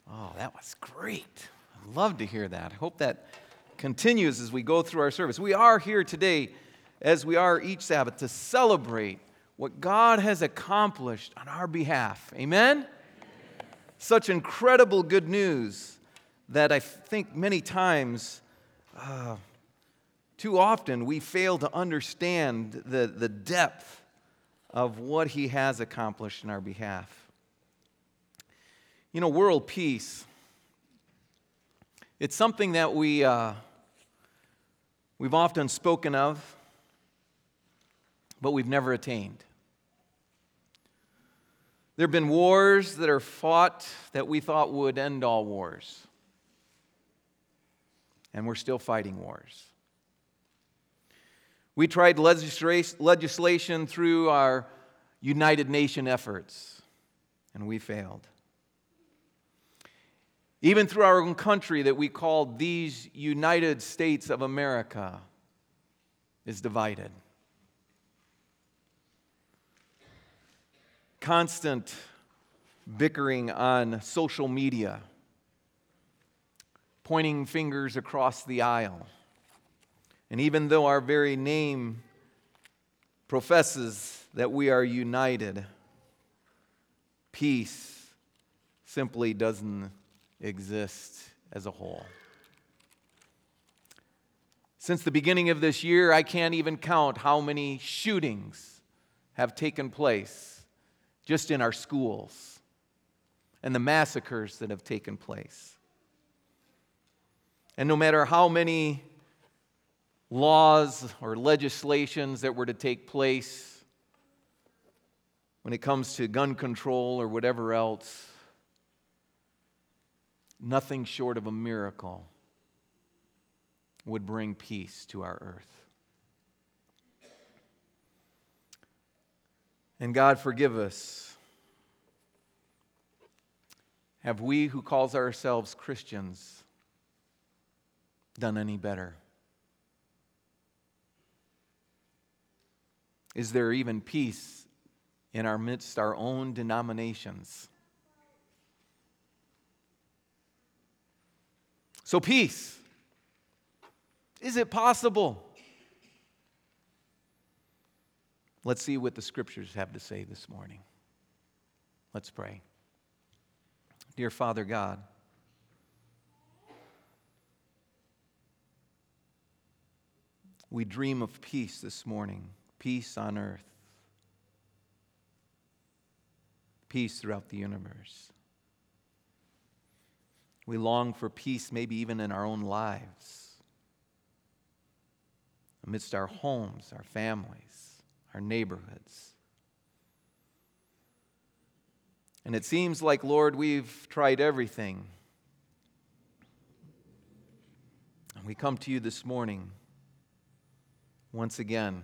Oh, that was great. I'd love to hear that. I hope that continues as we go through our service. We are here today, as we are each Sabbath, to celebrate what God has accomplished on our behalf. Amen? Such incredible good news that I think many times, too often, we fail to understand the depth of what He has accomplished in our behalf. You know, world peace, it's something that we've often spoken of, but we've never attained. There have been wars that are fought that we thought would end all wars. And we're still fighting wars. We tried legislation through our United Nations efforts, and we failed. Even through our own country that we called these United States of America is divided. Constant bickering on social media, pointing fingers across the aisle. And even though our very name professes that we are united, peace simply doesn't exist as a whole. Since the beginning of this year, I can't even count how many shootings have taken place just in our schools and the massacres that have taken place. And no matter how many laws or legislations that were to take place when it comes to gun control or whatever else, nothing short of a miracle would bring peace to our earth. And God, forgive us. Have we who calls ourselves Christians done any better? Is there even peace in our midst, our own denominations? So peace, is it possible? Let's see what the Scriptures have to say this morning. Let's pray. Dear Father God, we dream of peace this morning, peace on earth, peace throughout the universe. We long for peace maybe even in our own lives, amidst our homes, our families, our neighborhoods. And it seems like, Lord, we've tried everything. And we come to you this morning, once again,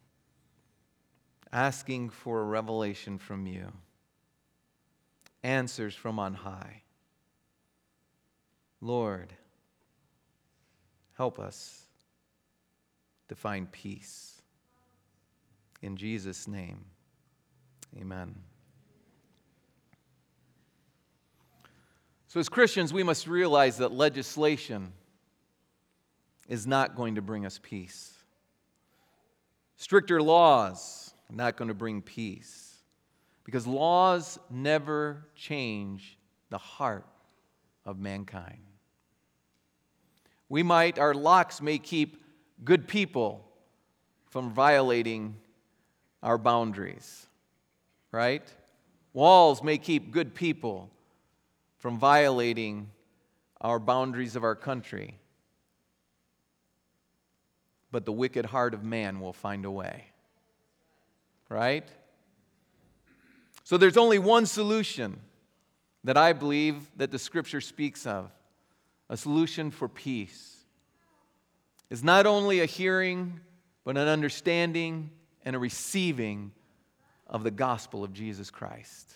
asking for a revelation from you, answers from on high. Lord, help us to find peace. In Jesus' name, amen. So as Christians, we must realize that legislation is not going to bring us peace. Stricter laws are not going to bring peace, because laws never change the heart of mankind. Our locks may keep good people from violating our boundaries, right? Walls may keep good people from violating our boundaries of our country. But the wicked heart of man will find a way, right? So there's only one solution that I believe that the Scripture speaks of. A solution for peace is not only a hearing, but an understanding and a receiving of the gospel of Jesus Christ.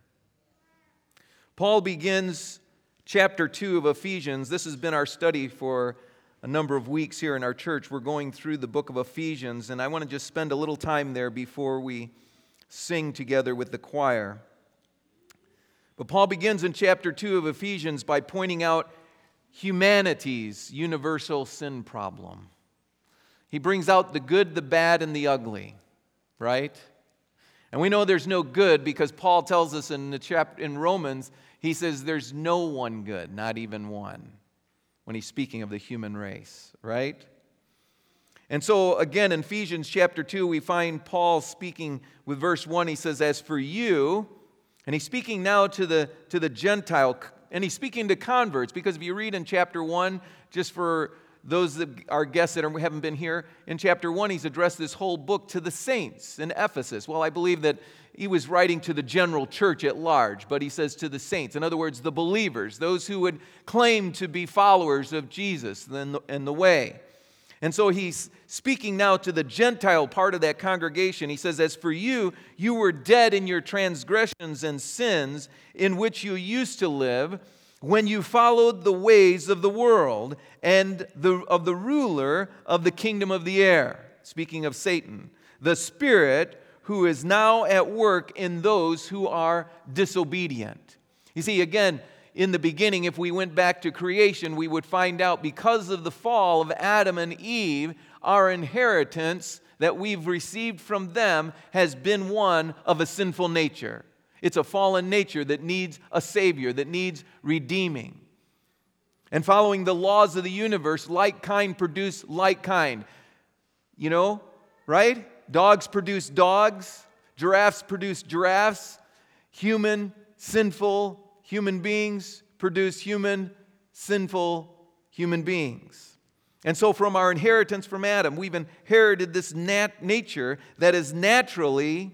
Paul begins chapter 2 of Ephesians. This has been our study for a number of weeks here in our church. We're going through the book of Ephesians, and I want to just spend a little time there before we sing together with the choir. But Paul begins in chapter 2 of Ephesians by pointing out humanity's universal sin problem. He brings out the good, the bad, and the ugly, right? And we know there's no good because Paul tells us in Romans, he says there's no one good, not even one, when he's speaking of the human race, right? And so again in Ephesians chapter 2, we find Paul speaking with verse 1. He says, as for you, and he's speaking now to the Gentile, and he's speaking to converts, because if you read in chapter 1, just for those that are guests that haven't been here, in chapter 1, he's addressed this whole book to the saints in Ephesus. Well, I believe that he was writing to the general church at large, but he says to the saints. In other words, the believers, those who would claim to be followers of Jesus and the way. And so he's speaking now to the Gentile part of that congregation. He says, as for you, you were dead in your transgressions and sins in which you used to live when you followed the ways of the world and of the ruler of the kingdom of the air. Speaking of Satan, the spirit who is now at work in those who are disobedient. You see, again, in the beginning, if we went back to creation, we would find out because of the fall of Adam and Eve, our inheritance that we've received from them has been one of a sinful nature. It's a fallen nature that needs a Savior, that needs redeeming. And following the laws of the universe, like kind produce like kind. You know, right? Dogs produce dogs. Giraffes produce giraffes. Sinful human beings produce sinful human beings. And so from our inheritance from Adam, we've inherited this nature that is naturally,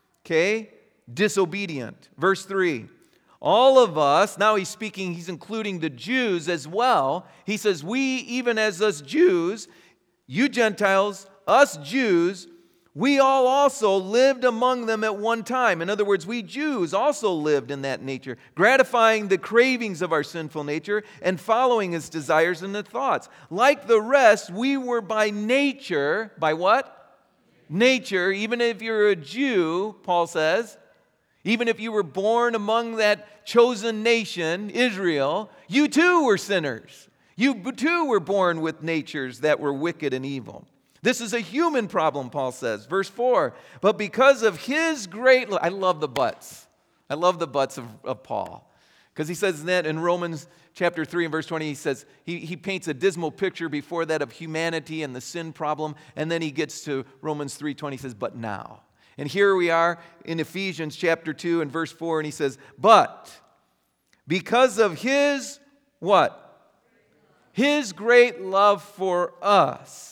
disobedient. Verse 3, all of us, now he's speaking, he's including the Jews as well. He says, we, even as us Jews, you Gentiles, us Jews, we all also lived among them at one time. In other words, we Jews also lived in that nature, gratifying the cravings of our sinful nature and following its desires and its thoughts. Like the rest, we were by nature, by what? Nature, even if you're a Jew, Paul says, even if you were born among that chosen nation, Israel, you too were sinners. You too were born with natures that were wicked and evil. This is a human problem, Paul says. Verse 4, but because of his great love, I love the buts. I love the buts of Paul. Because he says that in Romans chapter 3 and verse 20, he says, he paints a dismal picture before that of humanity and the sin problem. And then he gets to Romans 3:20, he says, but now. And here we are in Ephesians chapter 2 and verse 4, and he says, but because of his, what? His great love for us.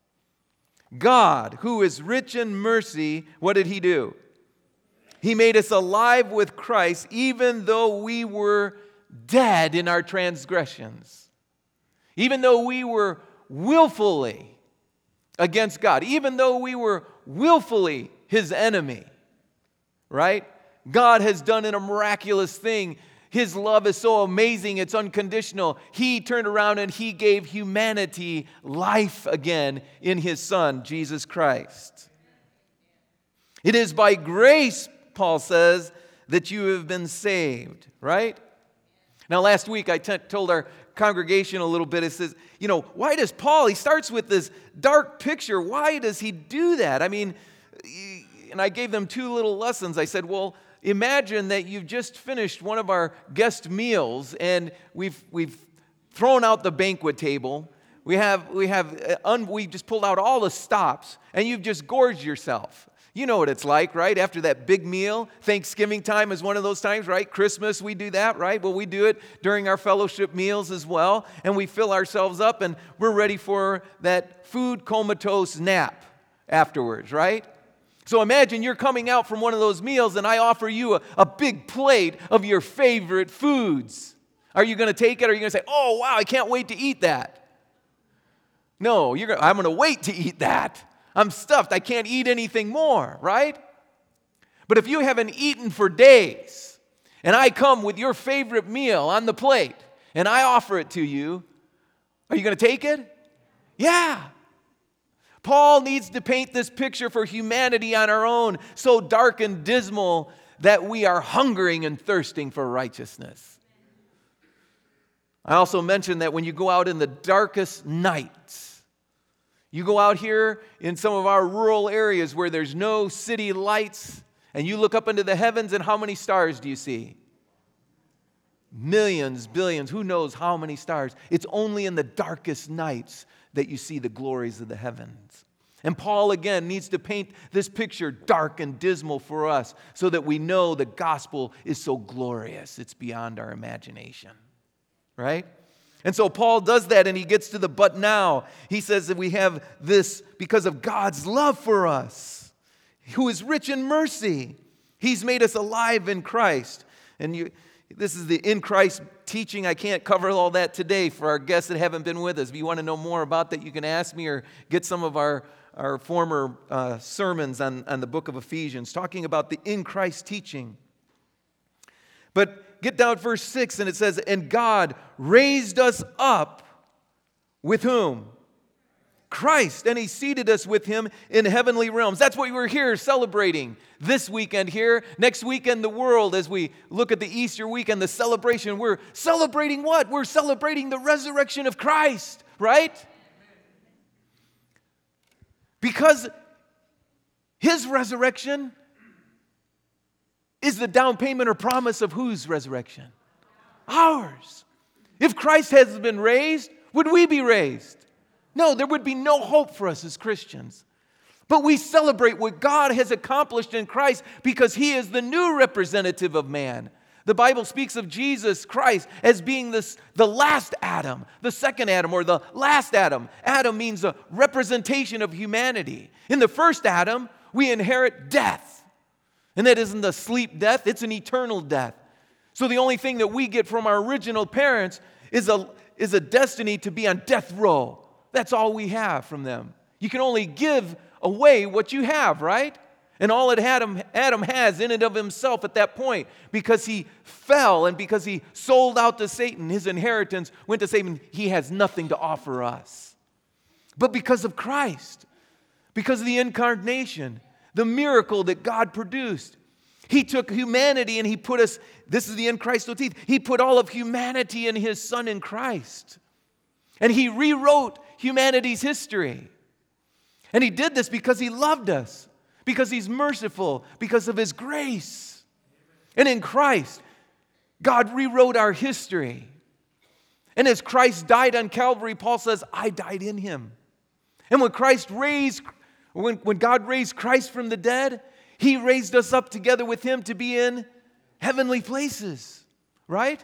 God, who is rich in mercy, what did he do? He made us alive with Christ, even though we were dead in our transgressions. Even though we were willfully against God. Even though we were willfully his enemy. Right? God has done a miraculous thing. His love is so amazing, it's unconditional. He turned around and he gave humanity life again in his Son, Jesus Christ. It is by grace, Paul says, that you have been saved, right? Now, last week I told our congregation a little bit. It says, why does Paul, he starts with this dark picture. Why does he do that? I mean, and I gave them two little lessons. I said, well, imagine that you've just finished one of our guest meals and we've thrown out the banquet table. We just pulled out all the stops and you've just gorged yourself. You know what it's like, right? After that big meal, Thanksgiving time is one of those times, right? Christmas, we do that, right? Well, we do it during our fellowship meals as well, and we fill ourselves up and we're ready for that food comatose nap afterwards, right? So imagine you're coming out from one of those meals and I offer you a big plate of your favorite foods. Are you going to take it or are you going to say, oh, wow, I can't wait to eat that? No, I'm going to wait to eat that. I'm stuffed. I can't eat anything more, right? But if you haven't eaten for days and I come with your favorite meal on the plate and I offer it to you, are you going to take it? Yeah. Paul needs to paint this picture for humanity on our own, so dark and dismal that we are hungering and thirsting for righteousness. I also mentioned that when you go out in the darkest nights, you go out here in some of our rural areas where there's no city lights, and you look up into the heavens, and how many stars do you see? Millions, billions, who knows how many stars. It's only in the darkest nights that you see the glories of the heavens. And Paul, again, needs to paint this picture dark and dismal for us so that we know the gospel is so glorious. It's beyond our imagination, right? And so Paul does that, and he gets to the but now. He says that we have this because of God's love for us, who is rich in mercy. He's made us alive in Christ. And this is the in Christ teaching. I can't cover all that today for our guests that haven't been with us. If you want to know more about that, you can ask me or get some of our former sermons on the book of Ephesians, talking about the in Christ teaching. But get down to verse 6, and it says, and God raised us up with whom? Christ, and He seated us with Him in heavenly realms. That's what we're here celebrating this weekend here. Next weekend, the world, as we look at the Easter weekend, the celebration, we're celebrating what? We're celebrating the resurrection of Christ, right? Because His resurrection is the down payment or promise of whose resurrection? Ours. If Christ has been raised, would we be raised? No, there would be no hope for us as Christians. But we celebrate what God has accomplished in Christ because He is the new representative of man. The Bible speaks of Jesus Christ as being the last Adam, the second Adam, or the last Adam. Adam means a representation of humanity. In the first Adam, we inherit death. And that isn't a sleep death, it's an eternal death. So the only thing that we get from our original parents is a destiny to be on death row. That's all we have from them. You can only give away what you have, right? And all that Adam has in and of himself at that point, because he fell and because he sold out to Satan, his inheritance went to Satan, he has nothing to offer us. But because of Christ, because of the incarnation, the miracle that God produced, He took humanity and He put us, this is the in Christ teeth, He put all of humanity in His Son in Christ. And He rewrote humanity's history. And He did this because He loved us, because He's merciful, because of His grace. And in Christ, God rewrote our history. And as Christ died on Calvary, Paul says, I died in Him. And when God raised Christ from the dead, He raised us up together with Him to be in heavenly places, right?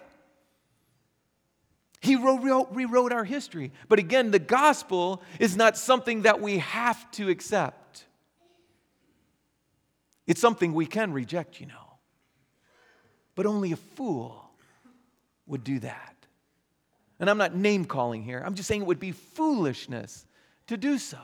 He rewrote our history. But again, the gospel is not something that we have to accept. It's something we can reject, you know. But only a fool would do that. And I'm not name calling here. I'm just saying it would be foolishness to do so.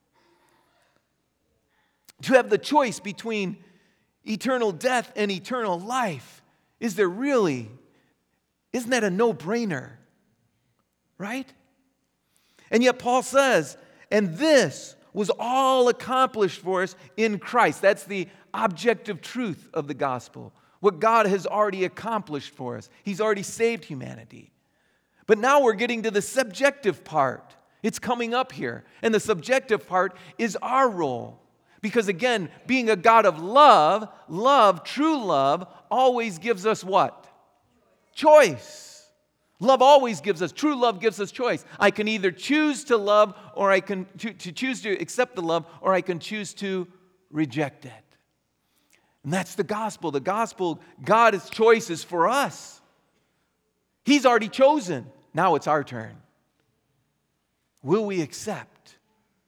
To have the choice between eternal death and eternal life, isn't that a no-brainer? Right? And yet Paul says, and this was all accomplished for us in Christ. That's the objective truth of the gospel. What God has already accomplished for us. He's already saved humanity. But now we're getting to the subjective part. It's coming up here. And the subjective part is our role. Because again, being a God of love, true love, always gives us what? Choice. Love always gives us, true love gives us choice. I can either choose to love, or I can choose to accept the love, or I can choose to reject it. And that's the gospel. The gospel, God's choice is for us. He's already chosen. Now it's our turn. Will we accept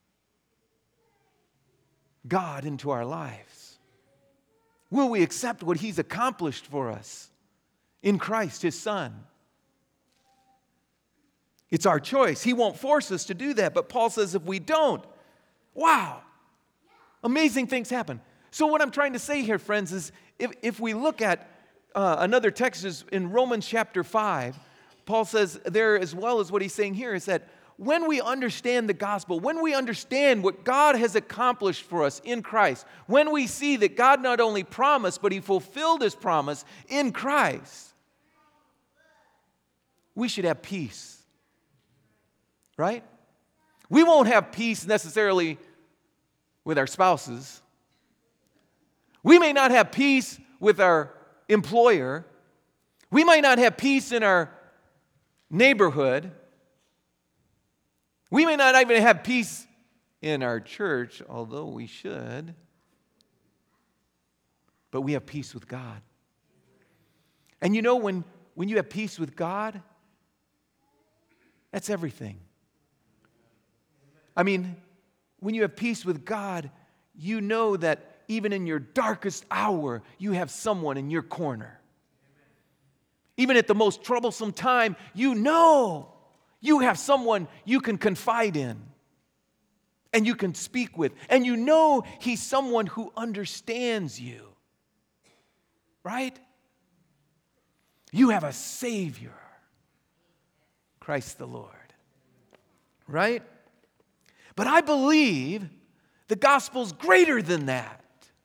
God into our lives? Will we accept what He's accomplished for us in Christ, His Son? It's our choice. He won't force us to do that. But Paul says if we don't, wow, amazing things happen. So what I'm trying to say here, friends, is if we look at another text is in Romans chapter 5, Paul says there, as well as what he's saying here, is that when we understand the gospel, when we understand what God has accomplished for us in Christ, when we see that God not only promised, but He fulfilled His promise in Christ, we should have peace. Right? We won't have peace necessarily with our spouses. We may not have peace with our employer. We might not have peace in our neighborhood. We may not even have peace in our church, although we should. But we have peace with God. And you know, when you have peace with God, that's everything. I mean, when you have peace with God, you know that even in your darkest hour, you have someone in your corner. Even at the most troublesome time, you know you have someone you can confide in and you can speak with. And you know He's someone who understands you. Right? You have a Savior, Christ the Lord. Right? But I believe the gospel's greater than that.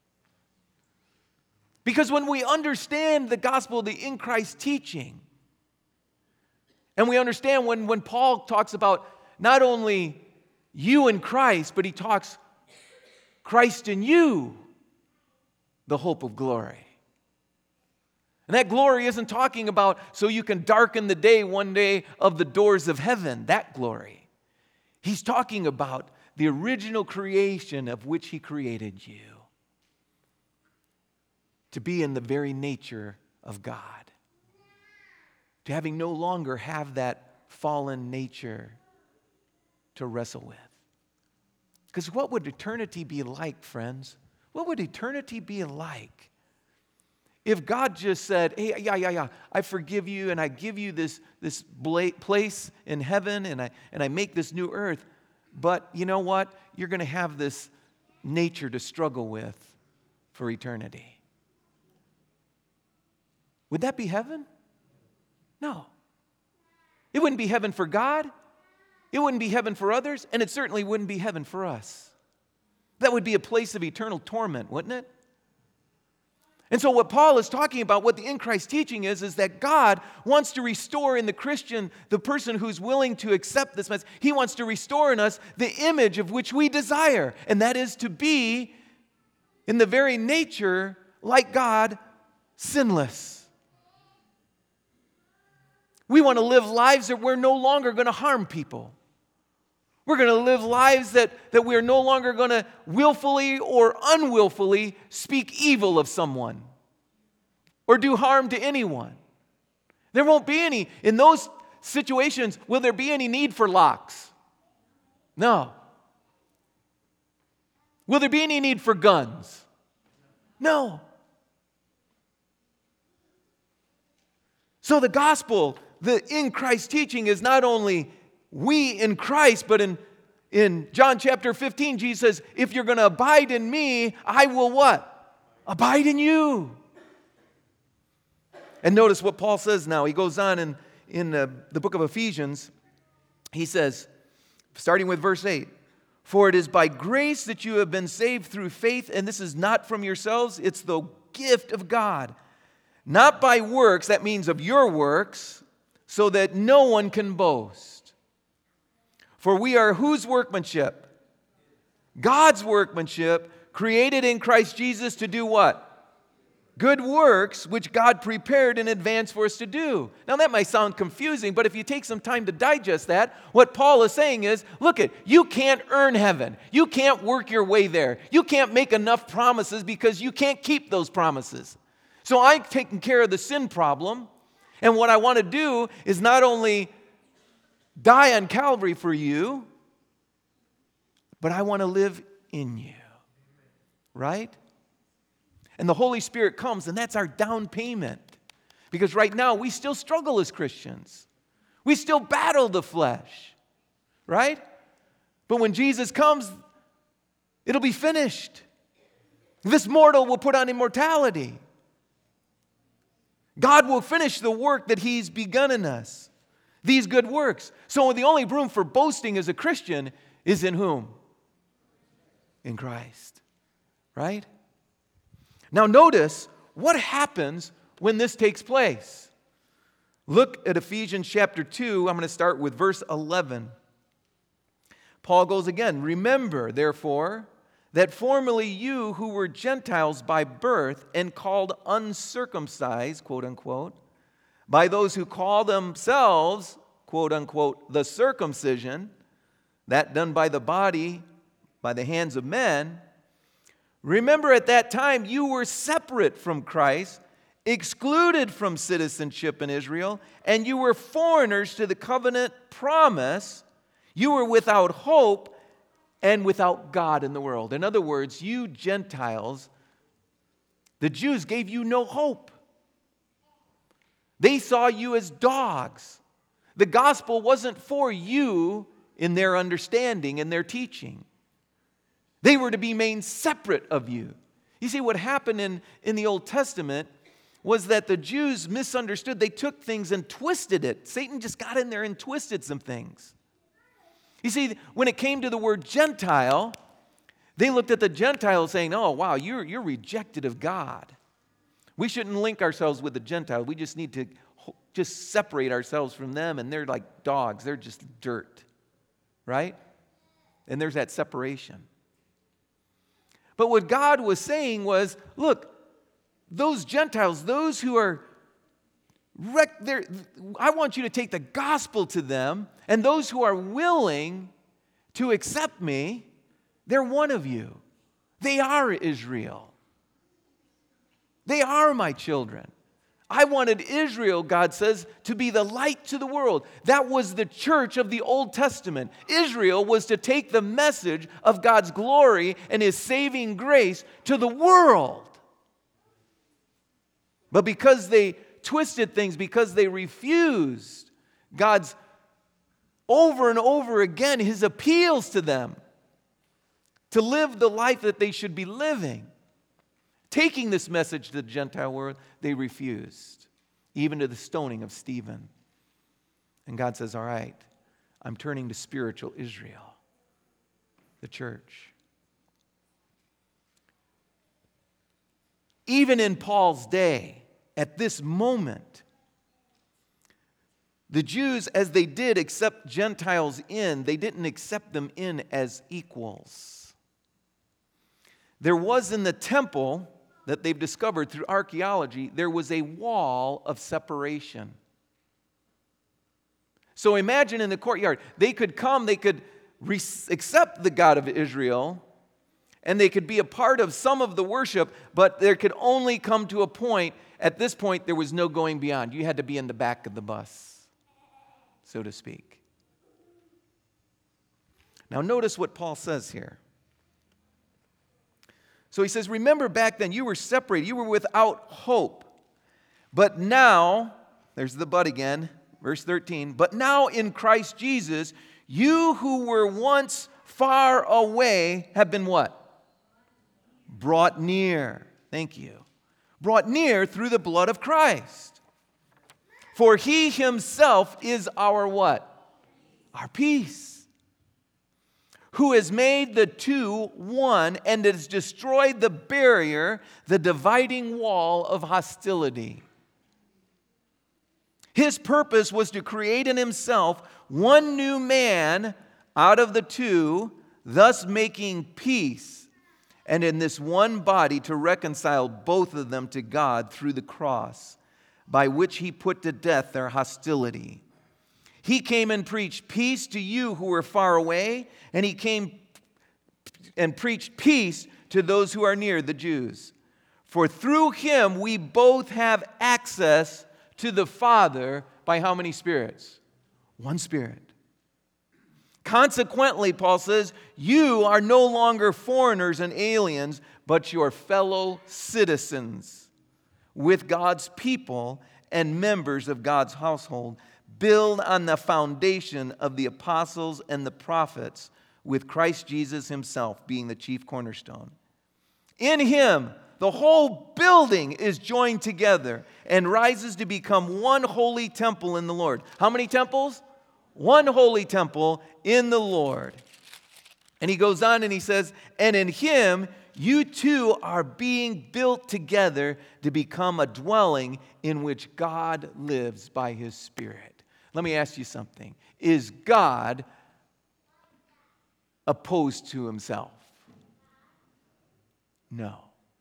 Because when we understand the gospel, the in Christ teaching, and we understand when Paul talks about not only you in Christ, but he talks Christ in you, the hope of glory. And that glory isn't talking about so you can darken the day one day of the doors of heaven, that glory. He's talking about the original creation of which He created you to be in the very nature of God. To having no longer have that fallen nature to wrestle with. Because what would eternity be like, friends? What would eternity be like if God just said, hey, yeah, I forgive you and I give you this place in heaven and I make this new earth, but you know what? You're going to have this nature to struggle with for eternity. Would that be heaven? No. It wouldn't be heaven for God. It wouldn't be heaven for others. And it certainly wouldn't be heaven for us. That would be a place of eternal torment, wouldn't it? And so what Paul is talking about, what the in Christ teaching is that God wants to restore in the Christian, the person who's willing to accept this message. He wants to restore in us the image of which we desire. And that is to be in the very nature like God, sinless. We want to live lives that we're no longer going to harm people. We're going to live lives that we're no longer going to willfully or unwillfully speak evil of someone or do harm to anyone. There won't be any, in those situations, will there be any need for locks? No. Will there be any need for guns? No. So the gospel, the in Christ teaching is not only we in Christ, but in John chapter 15, Jesus says, if you're going to abide in me, I will what? Abide in you. And notice what Paul says now. He goes on in the book of Ephesians. He says, starting with verse 8, for it is by grace that you have been saved through faith, and this is not from yourselves, it's the gift of God. Not by works, that means of your works, so that no one can boast. For we are whose workmanship? God's workmanship, created in Christ Jesus to do what? Good works, which God prepared in advance for us to do. Now that might sound confusing, but if you take some time to digest that, what Paul is saying is, look you can't earn heaven. You can't work your way there. You can't make enough promises because you can't keep those promises. So I've taken care of the sin problem, and what I want to do is not only die on Calvary for you, but I want to live in you. Right? And the Holy Spirit comes, and that's our down payment. Because right now, we still struggle as Christians. We still battle the flesh. Right? But when Jesus comes, it'll be finished. This mortal will put on immortality. God will finish the work that He's begun in us. these good works. So the only room for boasting as a Christian is in whom? In Christ. Right? Now notice what happens when this takes place. Look at Ephesians chapter 2. I'm going to start with verse 11. Paul goes again. Remember, therefore, that formerly you who were Gentiles by birth and called uncircumcised, quote unquote, by those who call themselves, quote unquote, the circumcision, that done by the body, by the hands of men, remember at that time you were separate from Christ, excluded from citizenship in Israel, and you were foreigners to the covenant promise. You were without hope and without God in the world. In other words, you Gentiles, the Jews gave you no hope. They saw you as dogs. The gospel wasn't for you in their understanding and their teaching. They were to be made separate of you. You see, what happened in the Old Testament was that the Jews misunderstood. They took things and twisted it. Satan just got in there and twisted some things. You see, when it came to the word Gentile, they looked at the Gentiles saying, oh, wow, you're rejected of God. We shouldn't link ourselves with the Gentiles. We just need to just separate ourselves from them, and they're like dogs. They're just dirt, right? And there's that separation. But what God was saying was, look, those Gentiles, those who are I want you to take the gospel to them, and those who are willing to accept me, they're one of you. They are Israel. They are my children. I wanted Israel, God says, to be the light to the world. That was the church of the Old Testament. Israel was to take the message of God's glory and His saving grace to the world. But because they twisted things, because they refused God's over and over again, His appeals to them to live the life that they should be living, taking this message to the Gentile world, they refused, even to the stoning of Stephen. And God says, all right, I'm turning to spiritual Israel, the church. Even in Paul's day, at this moment, the Jews, as they did accept Gentiles in, they didn't accept them in as equals. There was in the temple that they've discovered through archaeology, there was a wall of separation. So imagine in the courtyard, they could come, they could accept the God of Israel, and they could be a part of some of the worship, but there could only come to a point. At this point, there was no going beyond. You had to be in the back of the bus, so to speak. Now notice what Paul says here. So he says, remember back then you were separated, you were without hope. But now, there's the but again, verse 13, but now in Christ Jesus, you who were once far away have been what? Brought near. Thank you. Brought near through the blood of Christ. For He Himself is our what? Our peace. Who has made the two one and has destroyed the barrier, the dividing wall of hostility. His purpose was to create in Himself one new man out of the two, thus making peace, and in this one body to reconcile both of them to God through the cross, by which He put to death their hostility. He came and preached peace to you who were far away, and He came and preached peace to those who are near, the Jews. For through Him we both have access to the Father by how many spirits? One Spirit. Consequently, Paul says, you are no longer foreigners and aliens, but your fellow citizens with God's people and members of God's household, build on the foundation of the apostles and the prophets, with Christ Jesus Himself being the chief cornerstone. In Him, the whole building is joined together and rises to become one holy temple in the Lord. How many temples? One holy temple in the Lord. And he goes on and he says, and in him you too are being built together to become a dwelling in which God lives by his Spirit. Let me ask you something. Is God opposed to himself? No.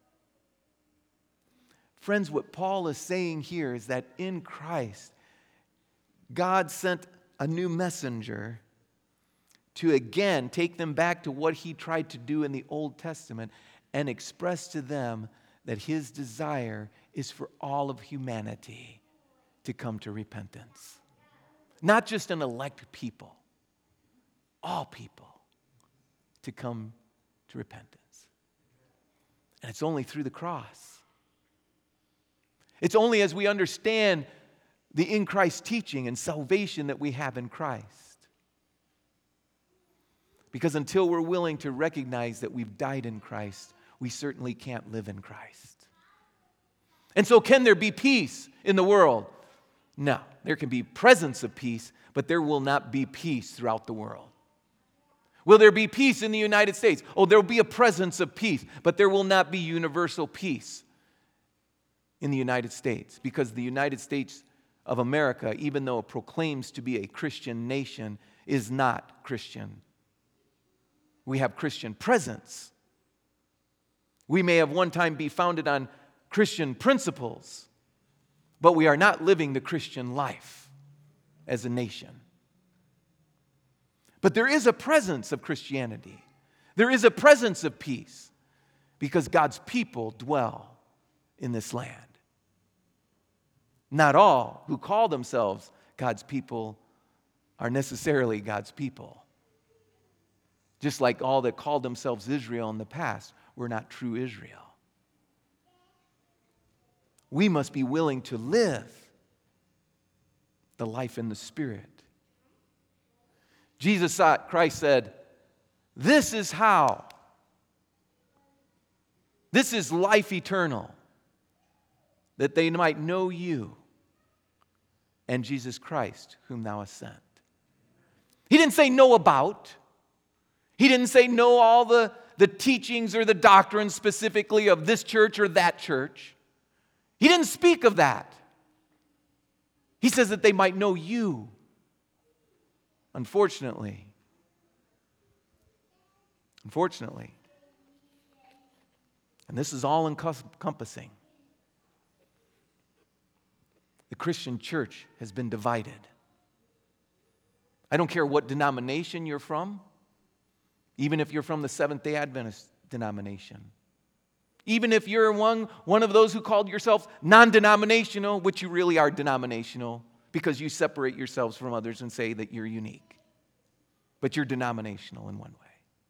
Friends, what Paul is saying here is that in Christ, God sent a new messenger to again take them back to what he tried to do in the Old Testament and express to them that his desire is for all of humanity to come to repentance. Not just an elect people, all people to come to repentance. And it's only through the cross. It's only as we understand the in Christ teaching and salvation that we have in Christ. Because until we're willing to recognize that we've died in Christ, we certainly can't live in Christ. And so can there be peace in the world? No. There can be presence of peace, but there will not be peace throughout the world. Will there be peace in the United States? Oh, there will be a presence of peace, but there will not be universal peace in the United States, because the United States of America, even though it proclaims to be a Christian nation, is not Christian. We have Christian presence. We may have one time be founded on Christian principles, but we are not living the Christian life as a nation. But there is a presence of Christianity. There is a presence of peace because God's people dwell in this land. Not all who call themselves God's people are necessarily God's people. Just like all that called themselves Israel in the past were not true Israel. We must be willing to live the life in the Spirit. Christ said, this is how. This is life eternal, that they might know you and Jesus Christ, whom thou hast sent. He didn't say know about. He didn't say know all the teachings or the doctrines specifically of this church or that church. He didn't speak of that. He says that they might know you. Unfortunately, and this is all encompassing, the Christian church has been divided. I don't care what denomination you're from, even if you're from the Seventh-day Adventist denomination. Even if you're one of those who called yourselves non-denominational, which you really are denominational, because you separate yourselves from others and say that you're unique. But you're denominational in one way.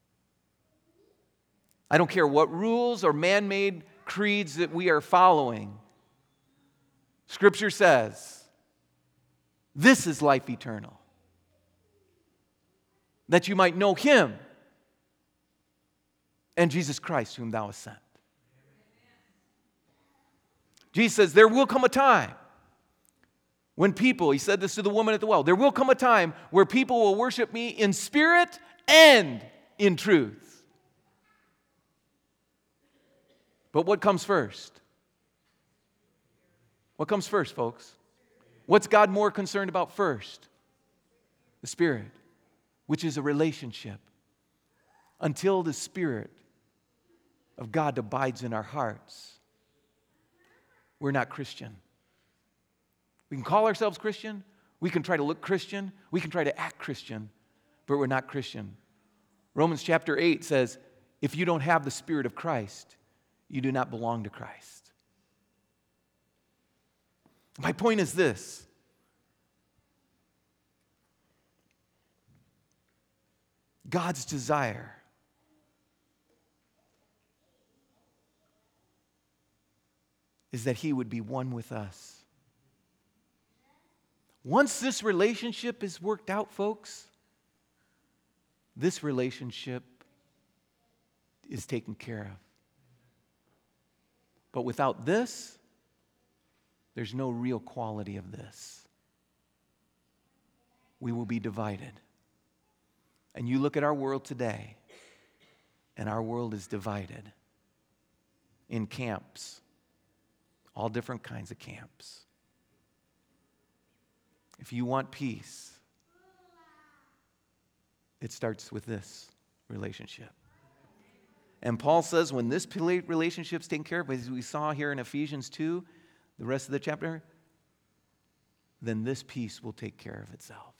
I don't care what rules or man-made creeds that we are following. Scripture says, this is life eternal. That you might know him and Jesus Christ whom thou hast sent. Jesus says, there will come a time when people, he said this to the woman at the well, there will come a time where people will worship me in spirit and in truth. But what comes first? What comes first, folks? What's God more concerned about first? The Spirit, which is a relationship. Until the Spirit of God abides in our hearts, we're not Christian. We can call ourselves Christian. We can try to look Christian. We can try to act Christian, but we're not Christian. Romans chapter 8 says, if you don't have the Spirit of Christ, you do not belong to Christ. My point is this. God's desire is that he would be one with us. Once this relationship is worked out, folks, this relationship is taken care of. But without this, there's no real quality of this. We will be divided. And you look at our world today, and our world is divided in camps, all different kinds of camps. If you want peace, it starts with this relationship. And Paul says when this relationship's taken care of, as we saw here in Ephesians 2, the rest of the chapter, then this peace will take care of itself.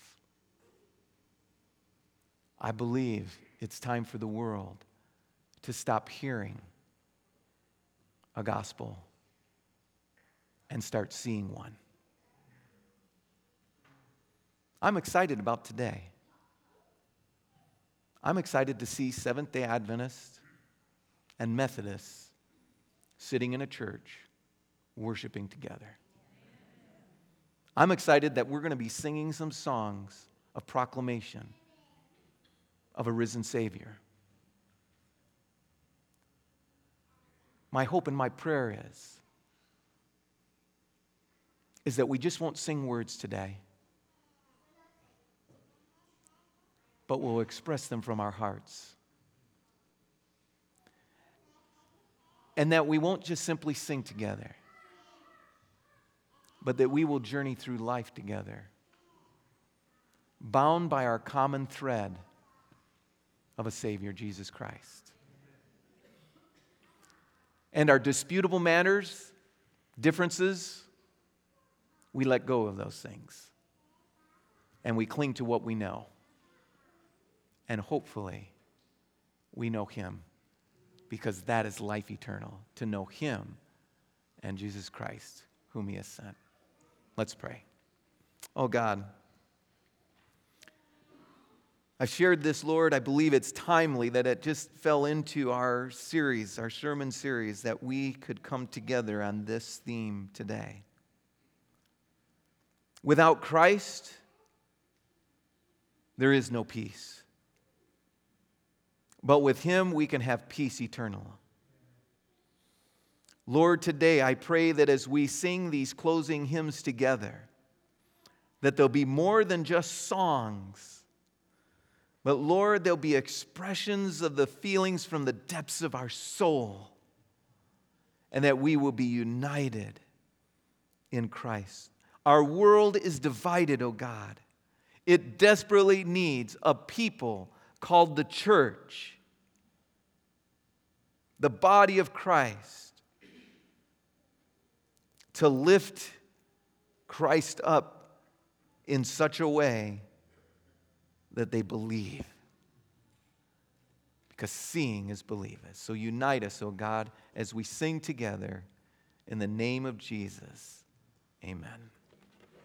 I believe it's time for the world to stop hearing a gospel and start seeing one. I'm excited about today. I'm excited to see Seventh-day Adventists and Methodists sitting in a church worshiping together. I'm excited that we're going to be singing some songs of proclamation of a risen Savior. My hope and my prayer is that we just won't sing words today, but we'll express them from our hearts. And that we won't just simply sing together, but that we will journey through life together, bound by our common thread of a Savior, Jesus Christ. And our disputable matters, differences, we let go of those things. And we cling to what we know. And hopefully, we know Him, because that is life eternal, to know Him and Jesus Christ, whom He has sent. Let's pray. Oh God, I've shared this, Lord. I believe it's timely that it just fell into our series, our sermon series, that we could come together on this theme today. Without Christ, there is no peace. But with Him, we can have peace eternal. Lord, today I pray that as we sing these closing hymns together, that there'll be more than just songs, but Lord, there'll be expressions of the feelings from the depths of our soul, and that we will be united in Christ. Our world is divided, oh God. It desperately needs a people called the church, the body of Christ, to lift Christ up in such a way that they believe. Because seeing is believing. So unite us, oh God, as we sing together in the name of Jesus. Amen.